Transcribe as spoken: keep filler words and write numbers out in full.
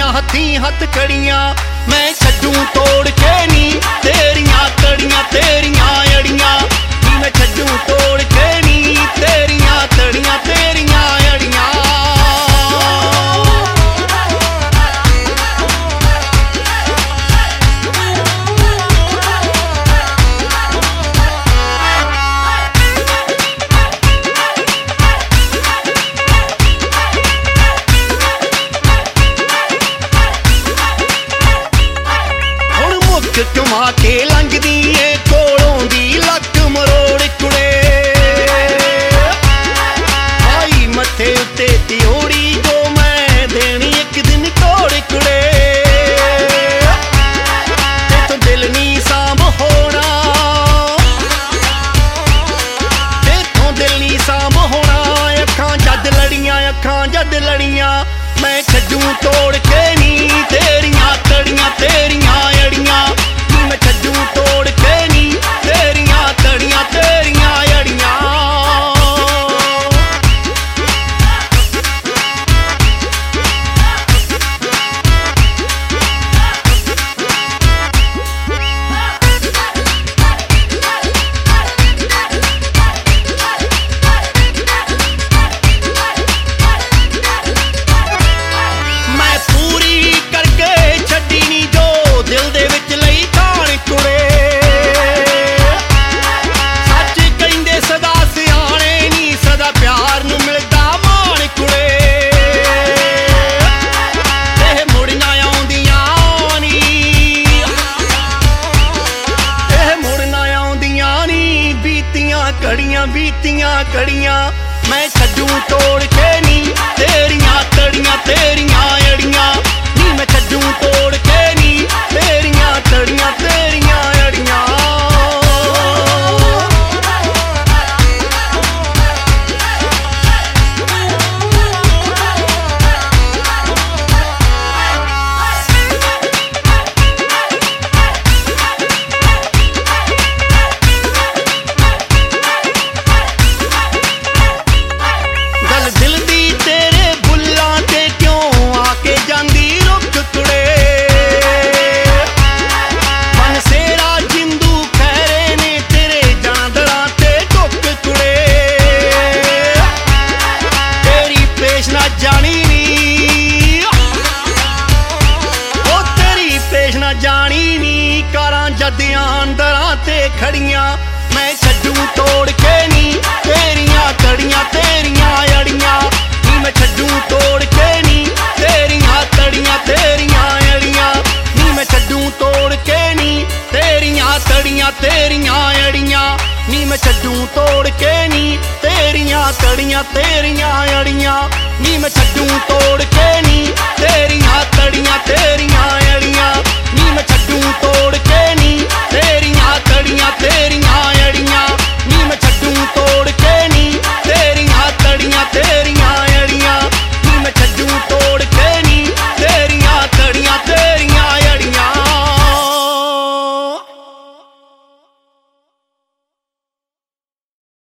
हथी हथ कड़ियां मैं छड्डू तोड़ के नी तेरियां तड़ियां तेरियां अड़ियां नी मैं छड्डू तोड़ के नी तेरियां तड़ियां तेरियां अड़ियां कमा के लंघदी ए कोलों दी लक मरोड़ कुड़े आई मथे उत्ते तिओड़ी जो मैं देनी एक दिन तोड़ कुड़े ते तो दिल नी सांभ होना ते तो दिल नी सांभ होना अखां जद लड़ियां अखां जद लड़ियां मैं छड्डू तोड़ के नी तेरियां तड़ियां तेरियां अड़ियां मैं छड्डू तोड़ के नी तेरियां तड़ियां तेरियां अड़ियां मैं पूरी करके छड्डी नी जो दिल दे विच लई काण कुड़े सच कहिंदे सदा सियाणे नी सदा प्यार नूं मिलदा मान कुड़े एह मुड़ ना आउंदियां नी एह मुड़ ना आउंदियां नी बीतियां घड़ियां बीतियां घड़ियां मैं छड्डू तोड़ के नी तेरियां तड़ियां तेरियां अड़ियां नी मैं छड्डू तोड़ के नी तेरियां तड़ियां तेरियां अड़ियां गल दिल दी तेरे बुल्लां ते क्यों आके जांदी रुक कुड़े मन सेरा जिंदू खैरे ने तेरे जांदड़ा ते टुक कुड़े तेरी पेश ना जानी नी ओ तेरी पेश ना जानी नी कारां जदियां अंदरां ते खड़ियां मैं छड्डू तोड़ के नी तेरियां तड़ियां तेरियां अड़ियां नी मैं छड्डू तोड़ के नी तेरियां तड़ियां तेरियां अड़ियां नी मैं छड्डू तोड़ के नी तेरियां तड़ियां तेरियां अड़ियां नी मैं छड्डू तोड़ के नी तेरियां तड़ियां तेरियां अड़ियां नी मैं छड्डू तोड़ के नी तेरी